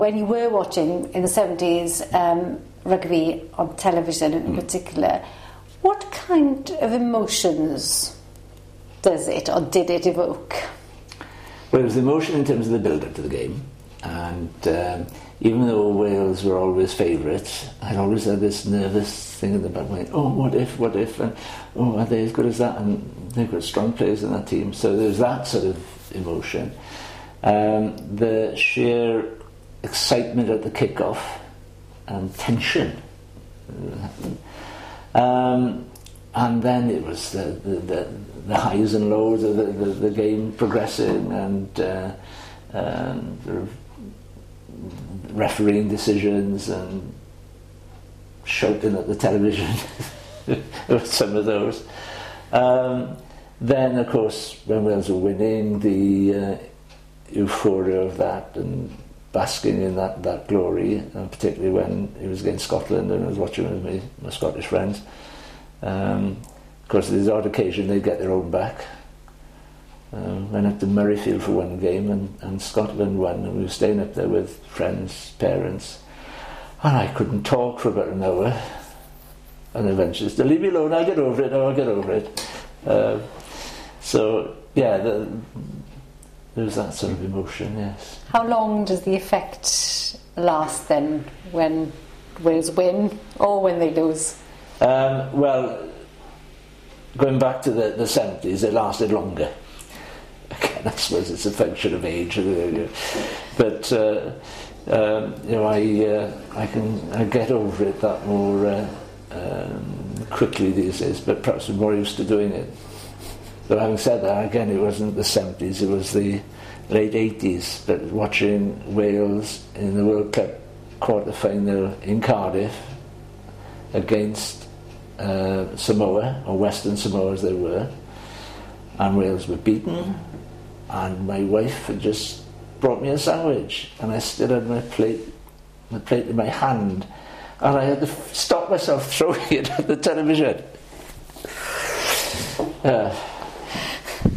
When you were watching in the 70s rugby on television in particular, what kind of emotions does it or did it evoke? Well, it was emotion in terms of the build-up to the game, and even though Wales were always favourites, I'd always had this nervous thing in the back of my mind, oh, what if, and oh, are they as good as that? And they've got strong players in that team, so there's that sort of emotion. The sheer excitement at the kick-off and tension. And then it was the highs and lows of the game progressing, and sort of refereeing decisions and shouting at the television. There were some of those. Then, of course, when Wales were winning, the euphoria of that and basking in that glory, and particularly when it was against Scotland and I was watching with my Scottish friends. Of course, there's odd occasion they'd get their own back. Went up to Murrayfield for one game and Scotland won, and we were staying up there with friends, parents, and I couldn't talk for about an hour, and eventually said, leave me alone, I'll get over it. So yeah, there was that sort of emotion, yes. How long does the effect last then, when Wales win or when they lose? Well, going back to the 70s, it lasted longer. Again, I suppose it's a function of age, but I get over it that more quickly these days. But perhaps I'm more used to doing it. But having said that, again, it wasn't the 70s; it was the late 80s. But watching Wales in the World Cup quarter-final in Cardiff against Samoa, or Western Samoa as they were, and Wales were beaten, and my wife had just brought me a sandwich, and I still had my plate in my hand, and I had to stop myself throwing it at the television.